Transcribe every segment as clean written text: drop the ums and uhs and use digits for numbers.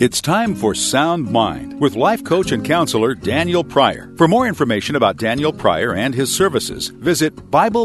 It's time for Sound Mind with life coach and counselor Daniel Pryor. For more information about Daniel Pryor and his services, visit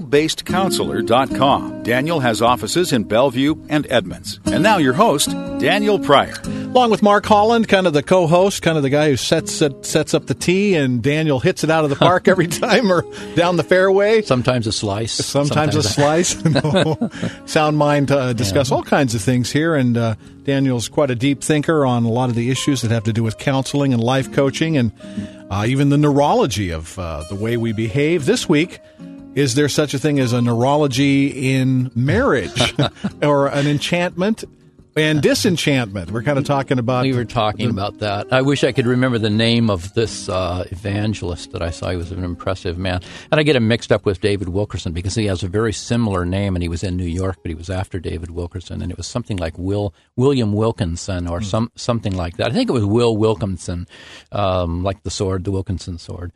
BibleBasedCounselor.com. Daniel has offices in Bellevue and Edmonds. And now your host, Daniel Pryor. Along with Mark Holland, kind of the co-host, kind of the guy who sets up the tee, and Daniel hits it out of the park every time or down the fairway. Sometimes a slice. Sometimes a slice. No. Sound Mind discuss all kinds of things here, and Daniel's quite a deep thinker on a lot of the issues that have to do with counseling and life coaching and even the neurology of the way we behave. This week, is there such a thing as a neurology in marriage or an enchantment and disenchantment? We're kind of talking about... We were talking about that. I wish I could remember the name of this evangelist that I saw. He was an impressive man. And I get him mixed up with David Wilkerson because he has a very similar name, and he was in New York, but he was after David Wilkerson, and it was something like William Wilkinson or something like that. I think it was Will Wilkinson, like the sword, the Wilkinson sword.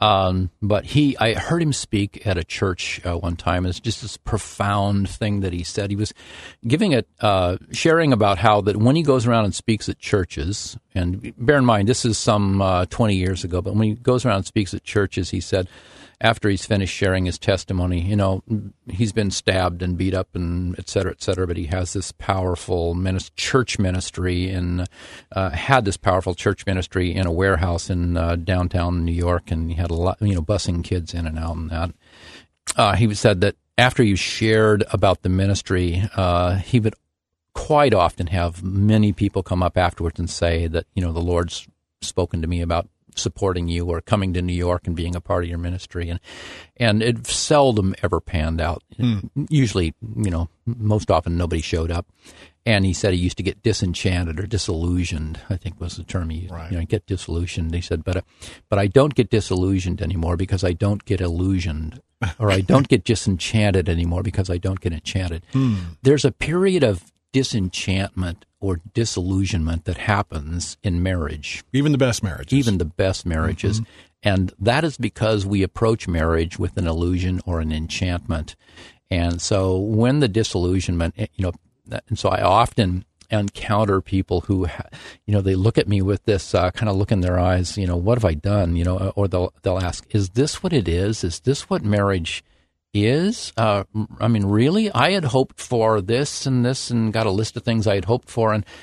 But I heard him speak at a church one time. It's just this profound thing that he said. He was giving it, sharing about how that when he goes around and speaks at churches, and bear in mind, this is some 20 years ago, but when he goes around and speaks at churches, he said, after he's finished sharing his testimony, he's been stabbed and beat up and et cetera, but he has this powerful church ministry and had this powerful church ministry in a warehouse in downtown New York, and he had a lot, busing kids in and out and that. He said that after you shared about the ministry, he would quite often have many people come up afterwards and say that, the Lord's spoken to me about supporting you or coming to New York and being a part of your ministry. And it seldom ever panned out. Usually, most often nobody showed up. And he said he used to get disenchanted or disillusioned, I think was the term he used. Right. Get disillusioned. He said, but I don't get disillusioned anymore because I don't get illusioned. Or I don't get disenchanted anymore because I don't get enchanted. There's a period of disenchantment or disillusionment that happens in marriage. Even the best marriages. Mm-hmm. And that is because we approach marriage with an illusion or an enchantment. And so when the disillusionment, and so I often encounter people who, they look at me with this kind of look in their eyes, what have I done? Or they'll ask, is this what it is? Is this what marriage is? Really? I had hoped for this and got a list of things I had hoped for, and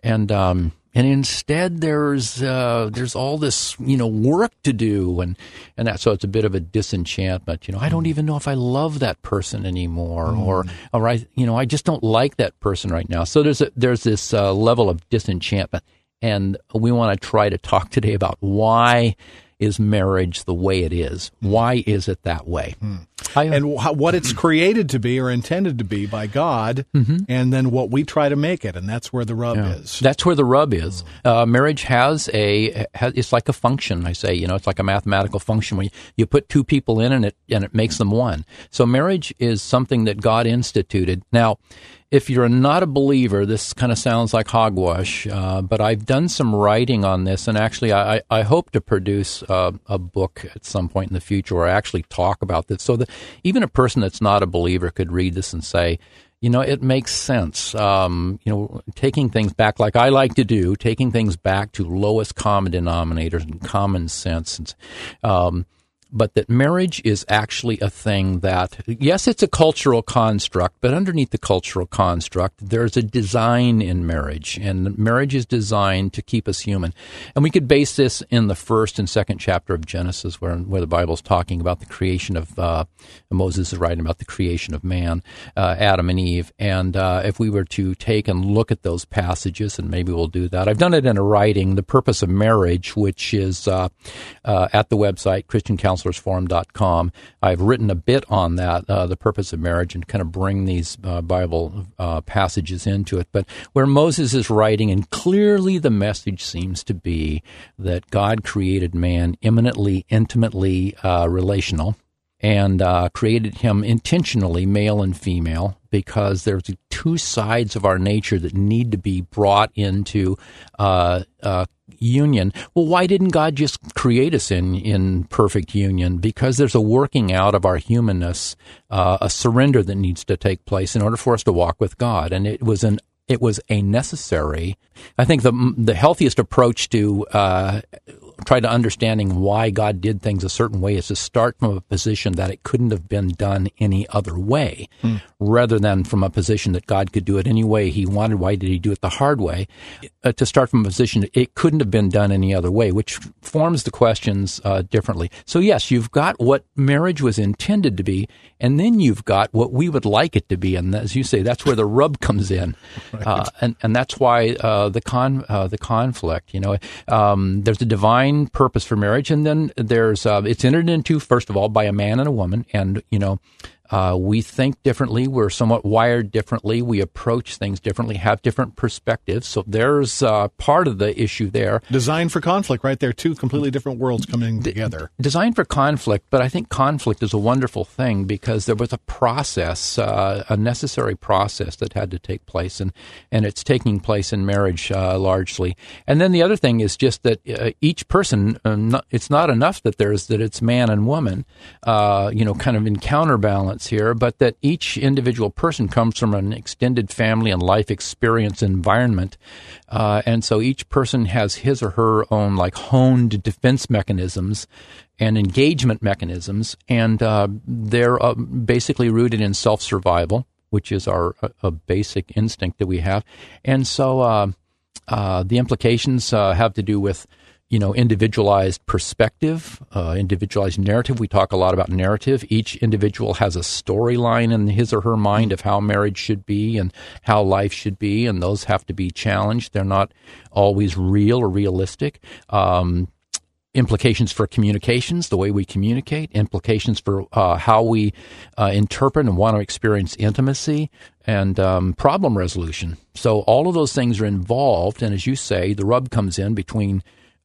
instead there's all this work to do, and that, so it's a bit of a disenchantment. I don't even know if I love that person anymore, or I just don't like that person right now. So there's this level of disenchantment, and we want to try to talk today about why is marriage the way it is? Why is it that way? And what it's created to be or intended to be by God, and then what we try to make it, and that's where the rub is. That's where the rub is. Marriage has it's like a function, I say, it's like a mathematical function where you put two people in and it makes them one. So marriage is something that God instituted. Now, if you're not a believer, this kind of sounds like hogwash, but I've done some writing on this, and actually I hope to produce a book at some point in the future where I actually talk about this, so that even a person that's not a believer could read this and say, it makes sense. Taking things back, like I like to do, taking things back to lowest common denominators and common sense. But that marriage is actually a thing that, yes, it's a cultural construct, but underneath the cultural construct, there's a design in marriage, and marriage is designed to keep us human. And we could base this in the first and second chapter of Genesis, where the Bible's talking about the creation of, Moses is writing about the creation of man, Adam and Eve. And if we were to take and look at those passages, and maybe we'll do that. I've done it in a writing, The Purpose of Marriage, which is at the website, ChristianCounselorsForum.com. I've written a bit on that, the purpose of marriage, and kind of bring these Bible passages into it. But where Moses is writing, and clearly the message seems to be that God created man imminently, intimately relational, and created him intentionally, male and female, because there's two sides of our nature that need to be brought into union. Well, why didn't God just create us in perfect union? Because there's a working out of our humanness, a surrender that needs to take place in order for us to walk with God. And it was an It was a necessary. I think the healthiest approach to try to understanding why God did things a certain way is to start from a position that it couldn't have been done any other way, rather than from a position that God could do it any way He wanted. Why did He do it the hard way? To start from a position that it couldn't have been done any other way, which forms the questions differently. So yes, you've got what marriage was intended to be, and then you've got what we would like it to be. And as you say, that's where the rub comes in, right. And that's why the conflict. There's a divine purpose for marriage, and then there's it's entered into, first of all, by a man and a woman, and we think differently. We're somewhat wired differently. We approach things differently, have different perspectives. So there's part of the issue there. Designed for conflict, right there. Two completely different worlds coming together. Designed for conflict, but I think conflict is a wonderful thing because there was a process, a necessary process that had to take place, and it's taking place in marriage largely. And then the other thing is just that each person, it's not enough that it's man and woman, kind of in counterbalance here, but that each individual person comes from an extended family and life experience environment. And so each person has his or her own honed defense mechanisms and engagement mechanisms, and they're basically rooted in self-survival, which is a basic instinct that we have. And so the implications have to do with individualized perspective, individualized narrative. We talk a lot about narrative. Each individual has a storyline in his or her mind of how marriage should be and how life should be, and those have to be challenged. They're not always real or realistic. Implications for communications, the way we communicate, implications for how we interpret and want to experience intimacy, and problem resolution. So all of those things are involved, and as you say, the rub comes in between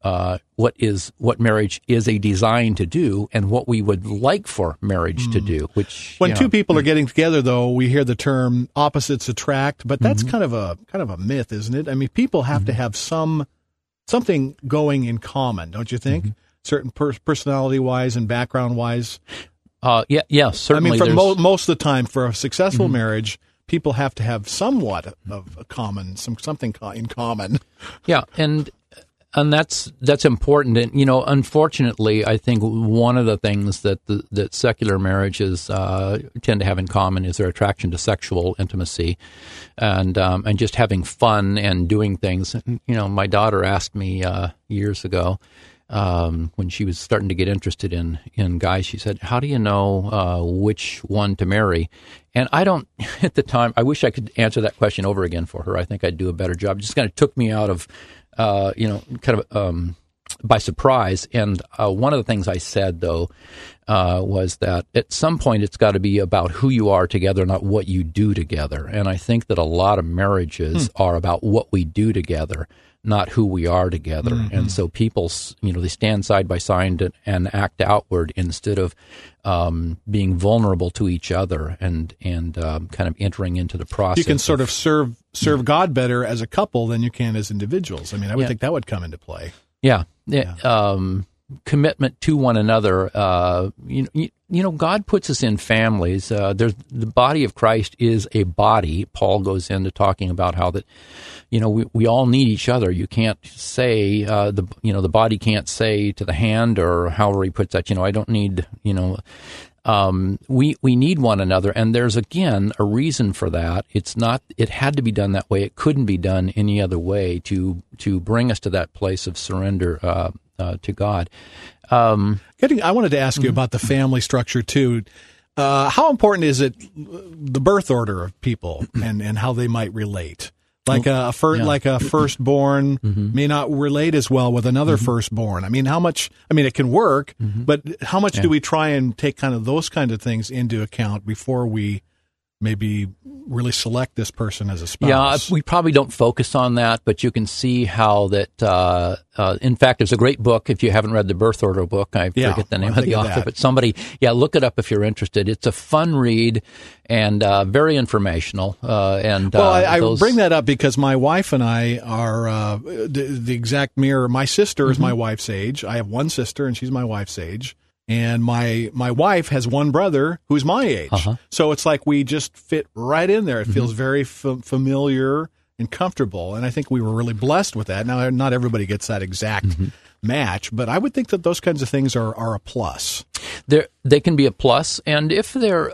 what marriage is a design to do and what we would like for marriage to do. Which when two people are getting together, though, we hear the term opposites attract, but that's kind of a myth, isn't it? I mean, people have to have something going in common, don't you think? Certain personality-wise and background-wise. Yeah, certainly. I mean, for most of the time, for a successful marriage, people have to have somewhat of a common, something in common. Yeah, and that's important. And unfortunately, I think one of the things that secular marriages tend to have in common is their attraction to sexual intimacy, and just having fun and doing things. My daughter asked me years ago when she was starting to get interested in guys. She said, "How do you know which one to marry?" And I don't at the time. I wish I could answer that question over again for her. I think I'd do a better job. It just kind of took me out of by surprise. And one of the things I said, though, was that at some point it's got to be about who you are together, not what you do together. And I think that a lot of marriages are about what we do together, not who we are together. And so people, they stand side by side and act outward instead of being vulnerable to each other and kind of entering into the process. You can sort of serve God better as a couple than you can as individuals. I mean, I would think that would come into play. Yeah. Commitment to one another. God puts us in families. The body of Christ is a body. Paul goes into talking about how that, we all need each other. You can't say the body can't say to the hand, or however he puts that. I don't need. We need one another, and there's again a reason for that. It's not. It had to be done that way. It couldn't be done any other way to bring us to that place of surrender to God. I wanted to ask you about the family structure too. How important is it the birth order of people and how they might relate? Like a firstborn may not relate as well with another firstborn. I mean, it can work, but how much do we try and take kind of those kind of things into account before we maybe really select this person as a spouse? Yeah, we probably don't focus on that, but you can see how that, in fact, there's a great book, if you haven't read the Birth Order book, I forget the name of the author, but somebody, look it up if you're interested. It's a fun read and very informational. I bring that up because my wife and I are the exact mirror. My sister is my wife's age. I have one sister, and she's my wife's age. And my wife has one brother who's my age. So it's like we just fit right in there. It feels very familiar and comfortable. And I think we were really blessed with that. Now, not everybody gets that exact match, but I would think that those kinds of things are a plus. They can be a plus, and if they're,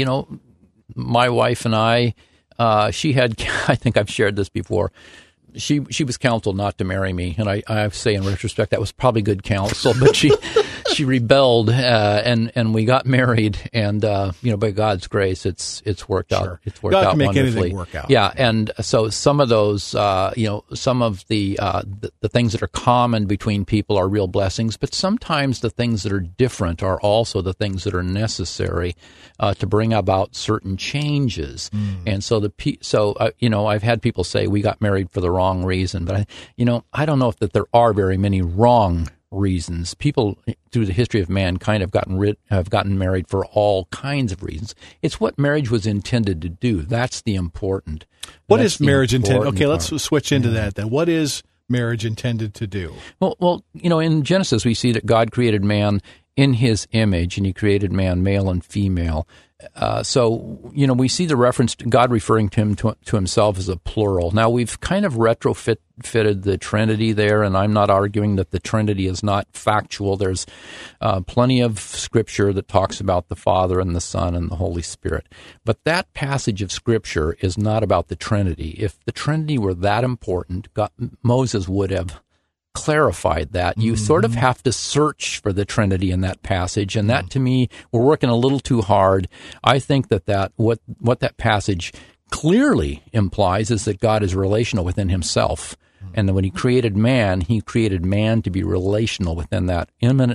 my wife and I, she had, I think I've shared this before, she was counseled not to marry me, and I say in retrospect that was probably good counsel, but she rebelled, and we got married, and by God's grace, it's worked out. It's worked God out can make wonderfully. anything work out. Yeah, and so some of those, some of the things that are common between people are real blessings, but sometimes the things that are different are also the things that are necessary to bring about certain changes. And so I've had people say we got married for the wrong reason, but I don't know if that there are very many wrong reasons. People through the history of mankind have gotten married for all kinds of reasons. It's what marriage was intended to do. That's the important. What is marriage intended? Okay, part. let's switch into that then. What is marriage intended to do? Well, in Genesis we see that God created man in His image, and He created man male and female. So we see the reference to God referring to Himself as a plural. Now, we've kind of retrofitted the Trinity there, and I'm not arguing that the Trinity is not factual. There's plenty of Scripture that talks about the Father and the Son and the Holy Spirit. But that passage of Scripture is not about the Trinity. If the Trinity were that important, Moses would have clarified that. You sort of have to search for the Trinity in that passage, and that to me, we're working a little too hard. I think that what that passage clearly implies is that God is relational within Himself, and that when He created man to be relational within that,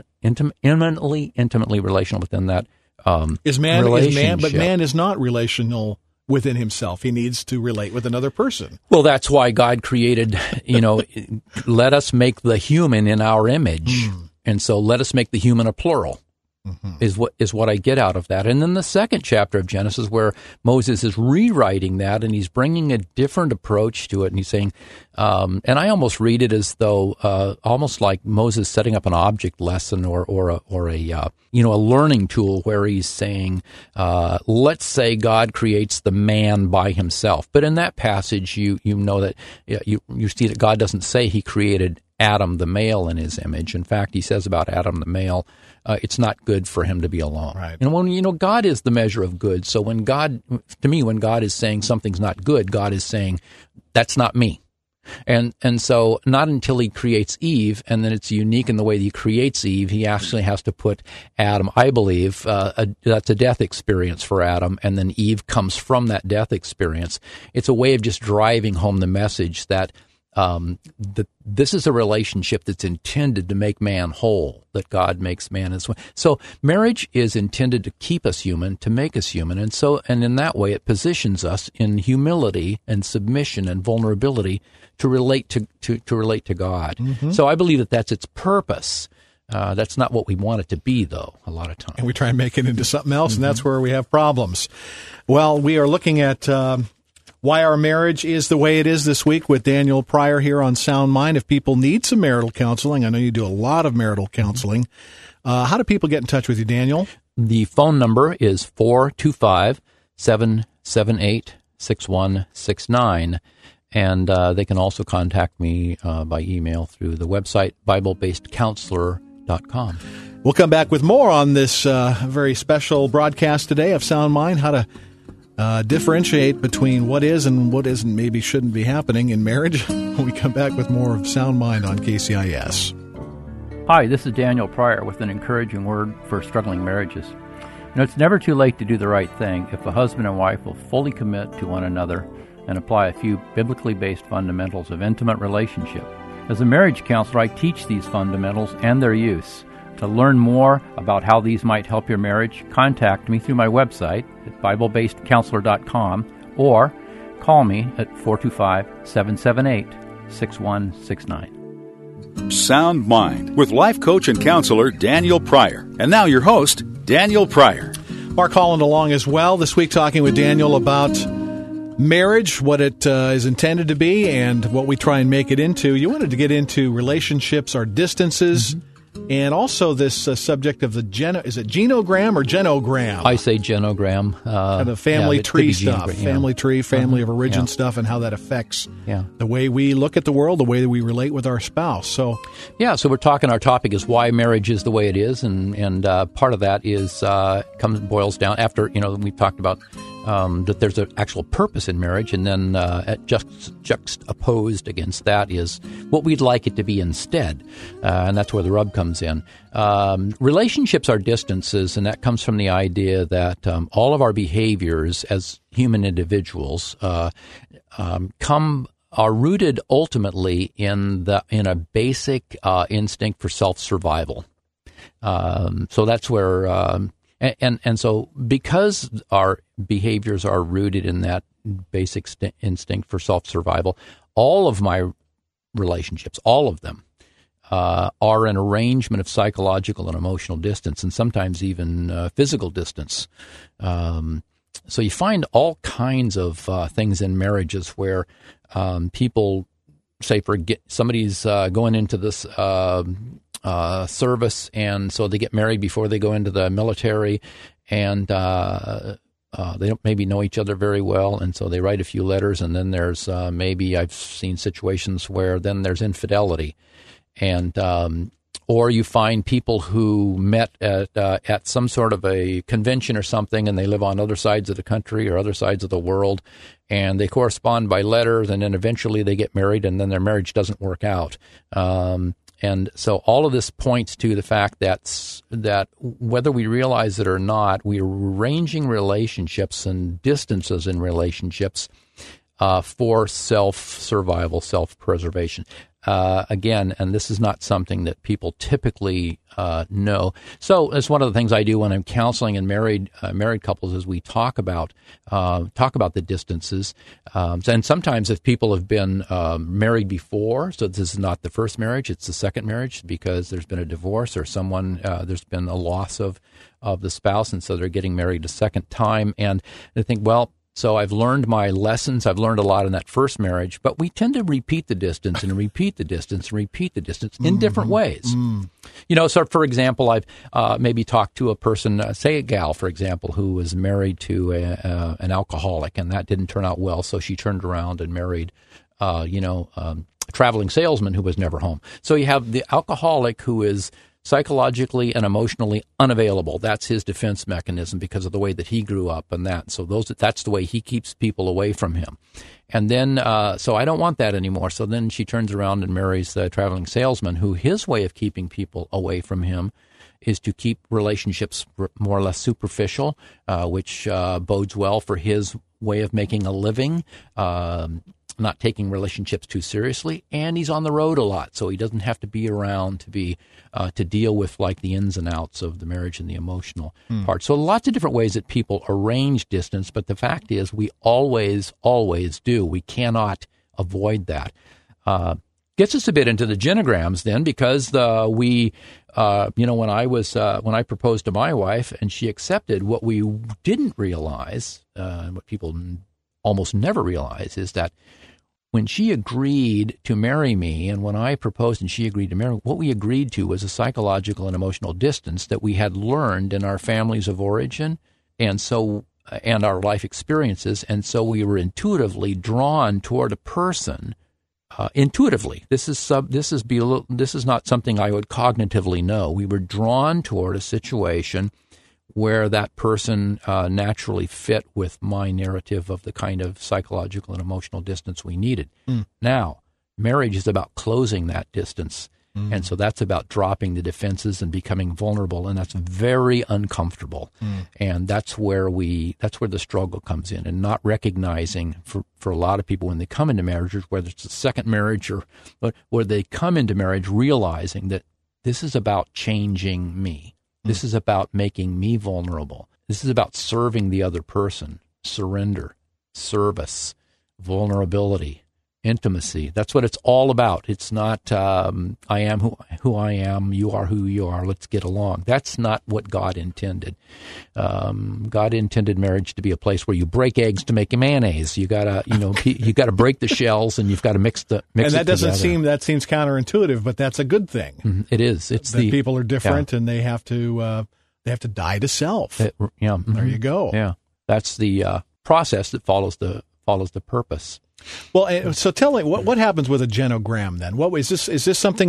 intimately relational within that relationship. But man is not relational within himself. He needs to relate with another person. Well, that's why God created, let us make the human in our image. And so let us make the human a plural. Is what I get out of that. And then the second chapter of Genesis, where Moses is rewriting that, and he's bringing a different approach to it, and he's saying, and I almost read it as though almost like Moses setting up an object lesson or a learning tool, where he's saying, let's say God creates the man by himself, but in that passage you know that you see that God doesn't say He created Adam the male in His image. In fact, He says about Adam the male, it's not good for him to be alone. Right. And when God is the measure of good, so when God is saying something's not good, God is saying that's not me. And so not until He creates Eve, and then it's unique in the way that He creates Eve, He actually has to put Adam, I believe, that's a death experience for Adam, and then Eve comes from that death experience. It's a way of just driving home the message that this is a relationship that's intended to make man whole, that God makes man as well. So marriage is intended to keep us human, to make us human, and in that way it positions us in humility and submission and vulnerability to relate to God. So I believe that that's its purpose. That's not what we want it to be, though, a lot of times. And we try and make it into something else, and that's where we have problems. Well, we are looking at why our marriage is the way it is this week with Daniel Pryor here on Sound Mind. If people need some marital counseling, I know you do a lot of marital counseling. How do people get in touch with you, Daniel? The phone number is 425-778-6169, and they can also contact me by email through the website, BibleBasedCounselor.com. We'll come back with more on this very special broadcast today of Sound Mind, how to differentiate between what is and what isn't, maybe shouldn't be happening in marriage. When we come back with more of Sound Mind on KCIS. Hi, this is Daniel Pryor with an encouraging word for struggling marriages. It's never too late to do the right thing if a husband and wife will fully commit to one another and apply a few biblically based fundamentals of intimate relationship. As a marriage counselor, I teach these fundamentals and their use. To learn more about how these might help your marriage, contact me through my website at BibleBasedCounselor.com or call me at 425-778-6169. Sound Mind with life coach and counselor Daniel Pryor. And now your host, Daniel Pryor. Mark Holland along as well. This week talking with Daniel about marriage, what it is intended to be, and what we try and make it into. You wanted to get into relationships, our distances, And also this subject of the is it genogram or genogram? I say genogram. The family tree stuff, genogram, family tree, family of origin stuff, and how that affects the way we look at the world, the way that we relate with our spouse. So our topic is why marriage is the way it is, and part of that is boils down after we've talked about that there's an actual purpose in marriage, and then juxtaposed against that is what we'd like it to be instead, and that's where the rub comes in. Relationships are distances, and that comes from the idea that all of our behaviors as human individuals are rooted ultimately in a basic instinct for self-survival. So that's where. And so because our behaviors are rooted in that basic instinct for self-survival, all of my relationships, all of them, are an arrangement of psychological and emotional distance, and sometimes even physical distance. So you find all kinds of things in marriages where people say, somebody's going into this service, and so they get married before they go into the military, and they don't maybe know each other very well, and so they write a few letters, and then there's maybe I've seen situations where then there's infidelity, and or you find people who met at some sort of a convention or something, and they live on other sides of the country or other sides of the world, and they correspond by letters, and then eventually they get married, and then their marriage doesn't work out. And so all of this points to the fact that whether we realize it or not, we're arranging relationships and distances in relationships for self-survival, self-preservation. Again, and this is not something that people typically know. So it's one of the things I do when I'm counseling and married couples is we talk about the distances. And sometimes if people have been married before, so this is not the first marriage, it's the second marriage because there's been a divorce or there's been a loss of the spouse, and so they're getting married a second time. And they think, well, so I've learned my lessons. I've learned a lot in that first marriage, but we tend to repeat the distance and repeat the distance and repeat the distance in different ways. So for example, I've maybe talked to a person, say a gal, for example, who was married to an alcoholic, and that didn't turn out well, so she turned around and married, a traveling salesman who was never home. So you have the alcoholic who is psychologically and emotionally unavailable. That's his defense mechanism because of the way that he grew up and that. So that's the way he keeps people away from him. And then, so I don't want that anymore. So then she turns around and marries the traveling salesman who his way of keeping people away from him is to keep relationships more or less superficial, which bodes well for his way of making a living, not taking relationships too seriously, and he's on the road a lot, so he doesn't have to be around to deal with like the ins and outs of the marriage and the emotional part. So lots of different ways that people arrange distance, but the fact is we always do. We cannot avoid that. Gets us a bit into the genograms then, because when I proposed to my wife and she accepted, what we didn't realize, what people almost never realize, is that when she agreed to marry me and when I proposed and she agreed to marry me, what we agreed to was a psychological and emotional distance that we had learned in our families of origin and our life experiences. And so we were intuitively drawn toward a person. Intuitively, this is not something I would cognitively know. We were drawn toward a situation where that person naturally fit with my narrative of the kind of psychological and emotional distance we needed. Now, marriage is about closing that distance, and so that's about dropping the defenses and becoming vulnerable, and that's very uncomfortable. And that's where the struggle comes in, and not recognizing for a lot of people when they come into marriages, whether it's a second marriage or where they come into marriage realizing that this is about changing me. This is about making me vulnerable. This is about serving the other person, surrender, service, vulnerability, Intimacy. That's what it's all about. It's not I am who I am, you are who you are, let's get along. That's not what God intended. God intended marriage to be a place where you break eggs to make mayonnaise. You gotta break the shells, and you've got to mix it and that together. seems counterintuitive, but that's a good thing. It is. It's that people are different, and they have to die to self. There you go. Yeah, that's the process that follows the purpose. Well, so tell me, what happens with a genogram then? Is this something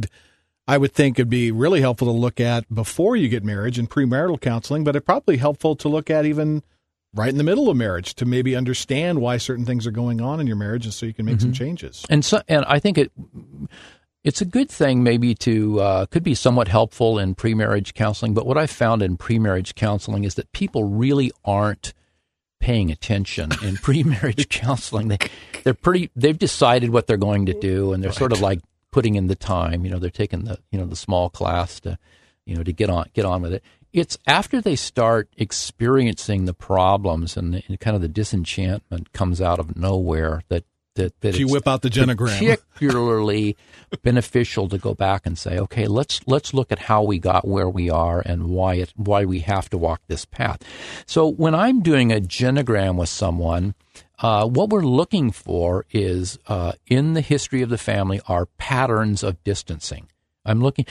I would think would be really helpful to look at before you get married in premarital counseling, but it's probably helpful to look at even right in the middle of marriage to maybe understand why certain things are going on in your marriage, and so you can make some changes. And I think it's a good thing maybe to could be somewhat helpful in premarriage counseling. But what I found in premarriage counseling is that people really aren't paying attention in pre-marriage counseling. They've decided what they're going to do, and they're sort of like putting in the time. They're taking the small class to get on with it. It's after they start experiencing the problems and kind of the disenchantment comes out of nowhere that you whip out the genogram. Particularly beneficial to go back and say, okay, let's look at how we got where we are and why we have to walk this path. So when I'm doing a genogram with someone, what we're looking for is in the history of the family are patterns of distancing. I'm looking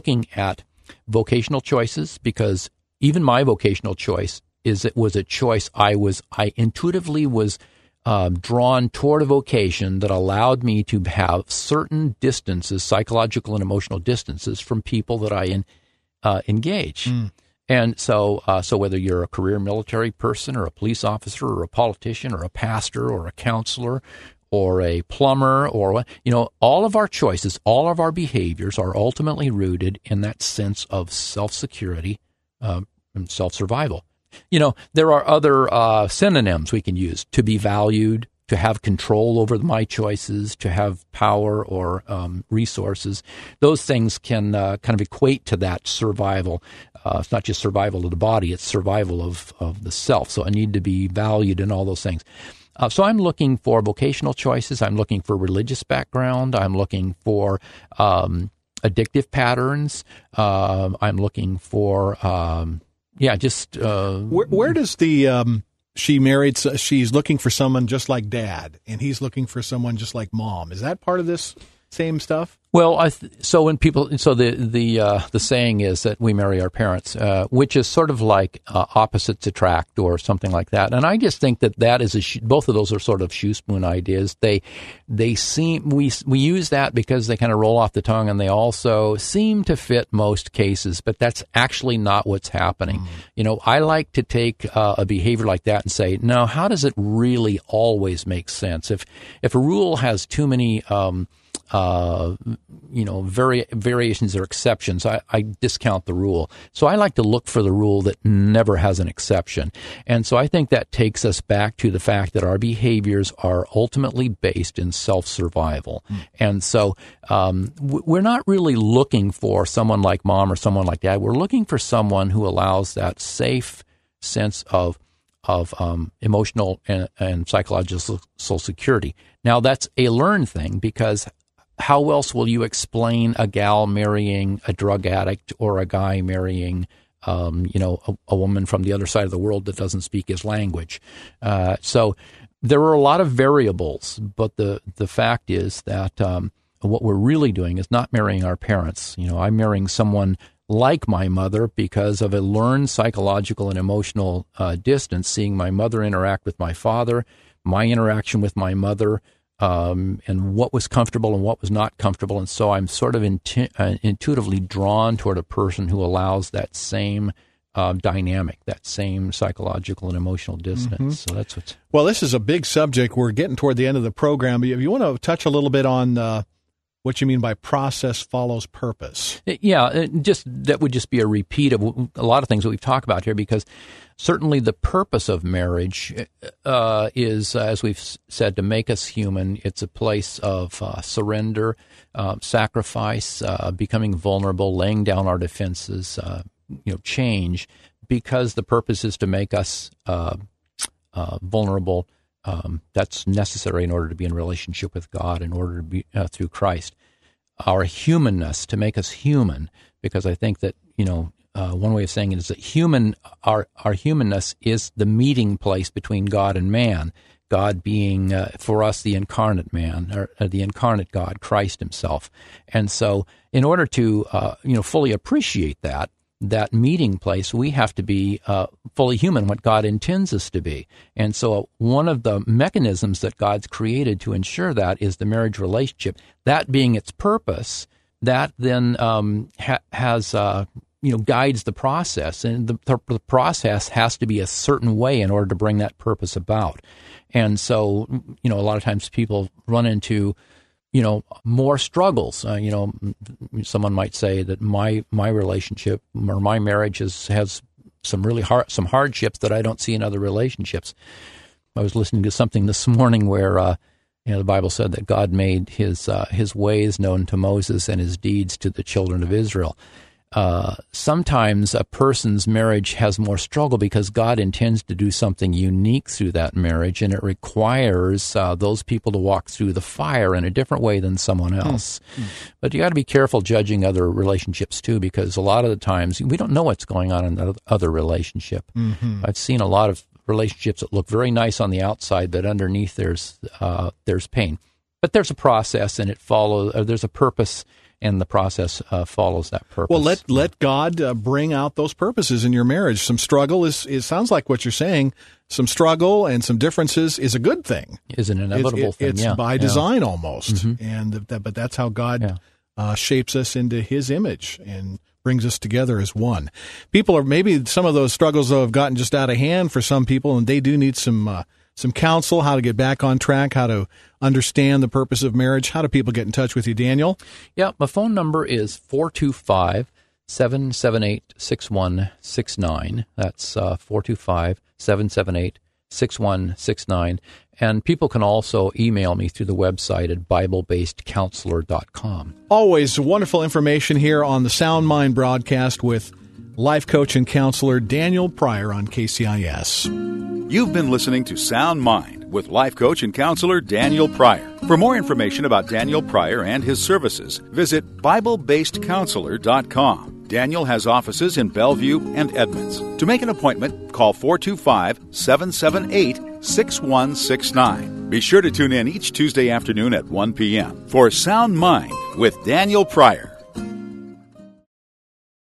at vocational choices, because even my vocational choice was a choice I intuitively was drawn toward a vocation that allowed me to have certain distances, psychological and emotional distances, from people that I engage. And so whether you're a career military person or a police officer or a politician or a pastor or a counselor or a plumber or all of our choices, all of our behaviors are ultimately rooted in that sense of self-security and self-survival. There are other synonyms we can use: to be valued, to have control over my choices, to have power or resources. Those things can kind of equate to that survival. It's not just survival of the body, it's survival of the self. So I need to be valued in all those things. So I'm looking for vocational choices. I'm looking for religious background. I'm looking for addictive patterns. I'm looking for... Where does the she's looking for someone just like dad, and he's looking for someone just like mom? Is that part of this same stuff? Well, the saying is that we marry our parents, which is sort of like opposites attract or something like that. And I just think that is both of those are sort of shoe spoon ideas. They seem we use that because they kind of roll off the tongue, and they also seem to fit most cases. But that's actually not what's happening. I like to take a behavior like that and say, no, how does it really always make sense? If a rule has too many variations or exceptions, I discount the rule. So I like to look for the rule that never has an exception. And so I think that takes us back to the fact that our behaviors are ultimately based in self-survival. And so we're not really looking for someone like mom or someone like dad. We're looking for someone who allows that safe sense of emotional and psychological security. Now, that's a learned thing, because how else will you explain a gal marrying a drug addict or a guy marrying, a woman from the other side of the world that doesn't speak his language? So there are a lot of variables, but the fact is that what we're really doing is not marrying our parents. I'm marrying someone like my mother because of a learned psychological and emotional distance, seeing my mother interact with my father, my interaction with my mother, and what was comfortable and what was not comfortable. And so I'm sort of intuitively drawn toward a person who allows that same dynamic, that same psychological and emotional distance. So that's what's... Well, this is a big subject. We're getting toward the end of the program. If you want to touch a little bit on what you mean by process follows purpose. Yeah, that would just be a repeat of a lot of things that we've talked about here, because certainly the purpose of marriage is, as we've said, to make us human. It's a place of surrender, sacrifice, becoming vulnerable, laying down our defenses, change, because the purpose is to make us vulnerable, That's necessary in order to be in relationship with God, in order to be through Christ. Our humanness, to make us human, because I think that, one way of saying it is that our humanness is the meeting place between God and man, God being, for us, the incarnate man, or the incarnate God, Christ himself. And so in order to, fully appreciate that meeting place, we have to be fully human, what God intends us to be. And so one of the mechanisms that God's created to ensure that is the marriage relationship. That being its purpose, that then has guides the process. And the process has to be a certain way in order to bring that purpose about. And so, a lot of times people run into more struggles. Someone might say that my relationship or my marriage has some really some hardships that I don't see in other relationships. I was listening to something this morning where the Bible said that God made his ways known to Moses and his deeds to the children of Israel. Sometimes a person's marriage has more struggle because God intends to do something unique through that marriage, and it requires those people to walk through the fire in a different way than someone else. But you got to be careful judging other relationships too, because a lot of the times we don't know what's going on in the other relationship. I've seen a lot of relationships that look very nice on the outside, but underneath there's pain. But there's a process, and there's a purpose. And the process follows that purpose. Well, let God bring out those purposes in your marriage. Some struggle it sounds like what you're saying. Some struggle and some differences is a good thing. Is an inevitable thing. It's by design almost, but that's how God shapes us into His image and brings us together as one. Maybe some of those struggles though have gotten just out of hand for some people, and they do need some counsel, how to get back on track, how to understand the purpose of marriage. How do people get in touch with you, Daniel? Yeah, my phone number is 425-778-6169. That's 425-778-6169. And people can also email me through the website at BibleBasedCounselor.com. Always wonderful information here on the Sound Mind broadcast with life coach and counselor Daniel Pryor on KCIS. You've been listening to Sound Mind with life coach and counselor Daniel Pryor. For more information about Daniel Pryor and his services, visit BibleBasedCounselor.com. Daniel has offices in Bellevue and Edmonds. To make an appointment, call 425-778-6169. Be sure to tune in each Tuesday afternoon at 1 p.m. for Sound Mind with Daniel Pryor.